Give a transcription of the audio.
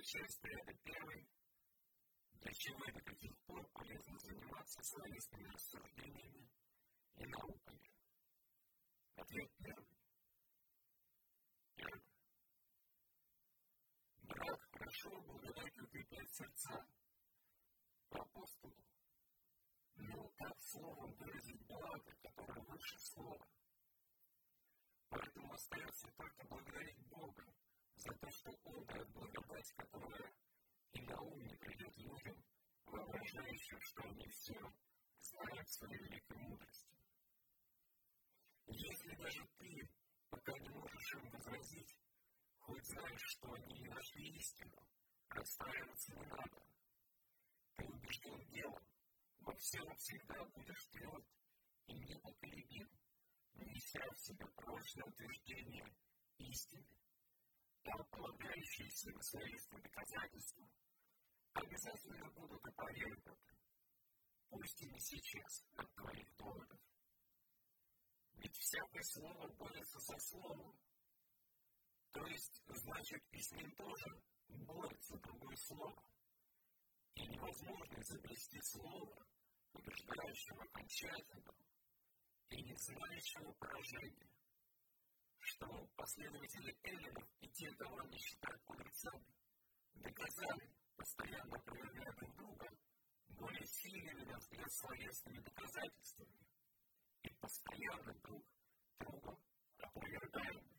причастие – это первый. Для чего и до каких пор полезно заниматься словесными рассуждениями и науками? Ответ первый. Первый. Брак хорошо благодать укрепляет сердца по апостолу. Но как словом выразить благо, которое выше слова? Поэтому остается только благодарить Бога за то, что Он дает благодать, которая и на ум не придет людям, воображающим, что они все знают своей великой мудрости. Если даже ты пока не можешь им возразить, хоть знаешь, что они не нашли истину, расстраиваться не надо. Ты убежден делом, во всем всегда будешь тверд и непоколебим, неся в себе прочное утверждение истины, а полагающиеся на словесные доказательства обязательно будут опровергнуты, пусть и не сейчас от твоих доводов. Ведь всякое слово борется со словом, то есть, значит, и с ним тоже борется другое слово. И невозможно изобрести слово, побеждающего окончательно и не знающего поражения, что последователи эллинов и те, кого они считают мудрецами, доказали, постоянно опровергая друг друга, более сильными на взгляд словесными доказательствами и постоянно друг друга опровергаемыми.